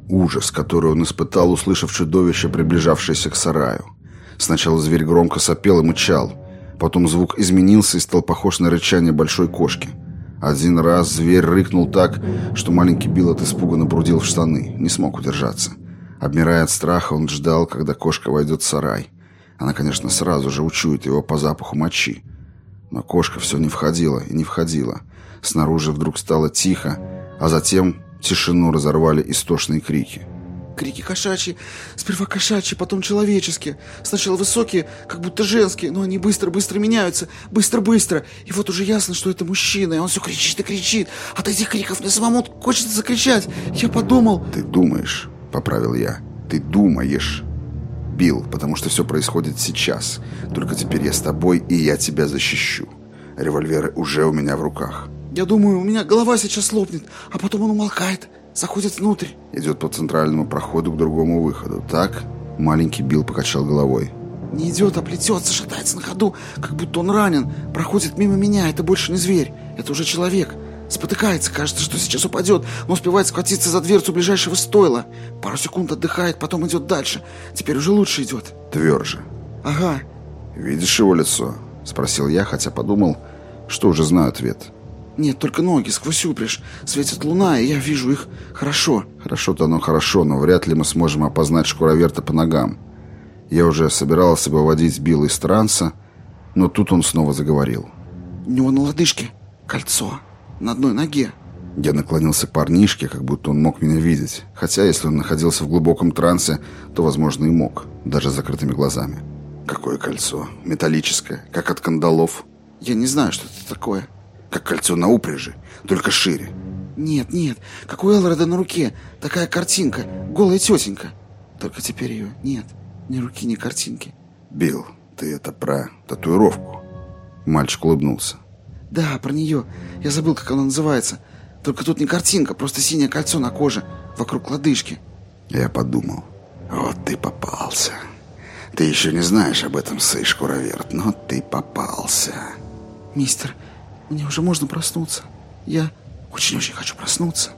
Ужас, который он испытал, услышав чудовище, приближавшееся к сараю. Сначала зверь громко сопел и мычал. Потом звук изменился и стал похож на рычание большой кошки. Один раз зверь рыкнул так, что маленький Билл от испуга напрудил в штаны, не смог удержаться. Обмирая от страха, он ждал, когда кошка войдет в сарай. Она, конечно, сразу же учует его по запаху мочи. Но кошка все не входила и не входила. Снаружи вдруг стало тихо, а затем тишину разорвали истошные крики. Крики кошачьи, сперва кошачьи, потом человеческие. Сначала высокие, как будто женские, но они быстро-быстро меняются, быстро-быстро. И вот уже ясно, что это мужчина, и он все кричит и кричит. От этих криков мне самому хочется закричать. Я подумал... «Ты думаешь», — поправил я, — «ты думаешь, Билл, потому что все происходит сейчас. Только теперь я с тобой, и я тебя защищу. Револьверы уже у меня в руках». Я думаю, у меня голова сейчас лопнет, а потом он умолкает, заходит внутрь. Идет по центральному проходу к другому выходу, так? Маленький Билл покачал головой. Не идет, а плетется, шатается на ходу, как будто он ранен. Проходит мимо меня, это больше не зверь, это уже человек. Спотыкается, кажется, что сейчас упадет, но успевает схватиться за дверцу ближайшего стойла. Пару секунд отдыхает, потом идет дальше. Теперь уже лучше идет. Тверже. Ага. Видишь его лицо? Спросил я, хотя подумал, что уже знаю ответ. Нет, только ноги, сквозь упряжь. Светит луна, и я вижу их хорошо. Хорошо-то оно хорошо, но вряд ли мы сможем опознать шкуроверта по ногам. Я уже собирался выводить Билла из транса, но тут он снова заговорил. У него на лодыжке кольцо, на одной ноге. Я наклонился к парнишке, как будто он мог меня видеть. Хотя, если он находился в глубоком трансе, то, возможно, и мог, даже с закрытыми глазами. Какое кольцо? Металлическое, как от кандалов. Я не знаю, что это такое. Как кольцо на упряжи, только шире. Нет, как у Элрода на руке. Такая картинка, голая тетенька. Только теперь ее нет, ни руки, ни картинки. Билл, ты это про татуировку? Мальчик улыбнулся. Да, про нее. Я забыл, как она называется. Только тут не картинка, просто синее кольцо на коже, вокруг лодыжки. Я подумал, вот ты попался. Ты еще не знаешь об этом, сэй шкуроверт, но ты попался. Мистер, мне уже можно проснуться. Я очень-очень хочу проснуться.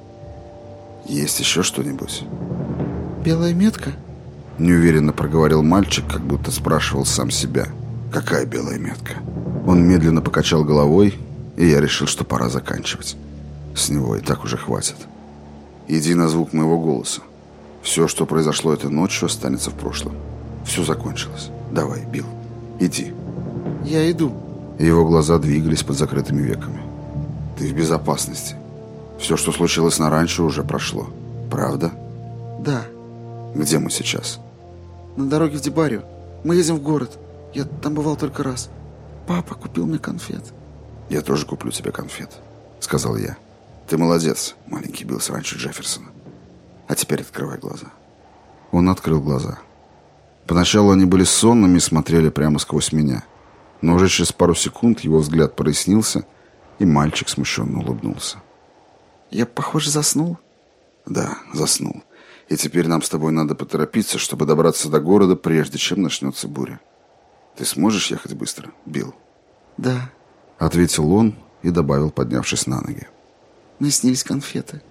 Есть еще что-нибудь? Белая метка? Неуверенно проговорил мальчик, как будто спрашивал сам себя. Какая белая метка? Он медленно покачал головой, и я решил, что пора заканчивать. С него и так уже хватит. Иди на звук моего голоса. Все, что произошло этой ночью, останется в прошлом. Все закончилось. Давай, Билл, иди. Я иду. Его глаза двигались под закрытыми веками. Ты в безопасности. Все, что случилось на ранчо, уже прошло. Правда? Да. Где мы сейчас? На дороге в Дебарию. Мы едем в город. Я там бывал только раз. Папа купил мне конфет. Я тоже куплю тебе конфет, сказал я. Ты молодец, маленький Билл с ранчо Джефферсона. А теперь открывай глаза. Он открыл глаза. Поначалу они были сонными и смотрели прямо сквозь меня. Но уже через пару секунд его взгляд прояснился, и мальчик смущенно улыбнулся. Я, похоже, заснул? Да, заснул. И теперь нам с тобой надо поторопиться, чтобы добраться до города, прежде чем начнется буря. Ты сможешь ехать быстро, Билл? Да. Ответил он и добавил, поднявшись на ноги. Мне снились конфеты.